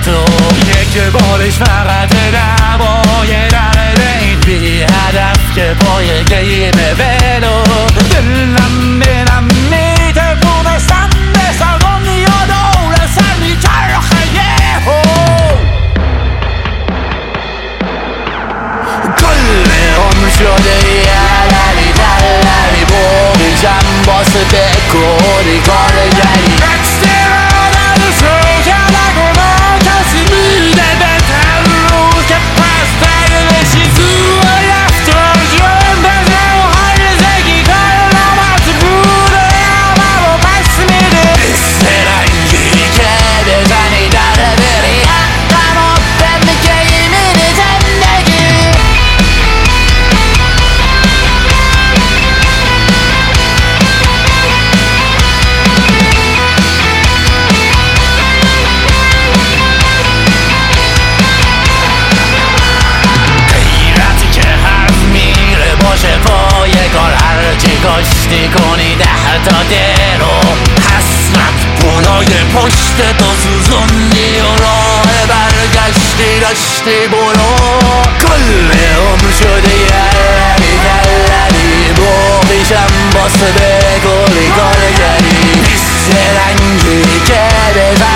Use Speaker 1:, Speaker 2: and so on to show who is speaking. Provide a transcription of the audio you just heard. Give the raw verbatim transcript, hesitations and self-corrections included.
Speaker 1: تو یک بارش فقط نباید این بی هدف که پای گیم ولو دلم دلم میتونستم بسرم یا دور سر میچرخه یهو کل عمر شده یلری تلری بوریشم باسه بکاری کار جری کاشتی کنی ده تا درو حسرت پونای پشت تو سوزوندی و راه برگشتی داشتی برو کل عمر شده یلری تلری بوقیشم باسه بگولی کارگری بیست رنگی که بزن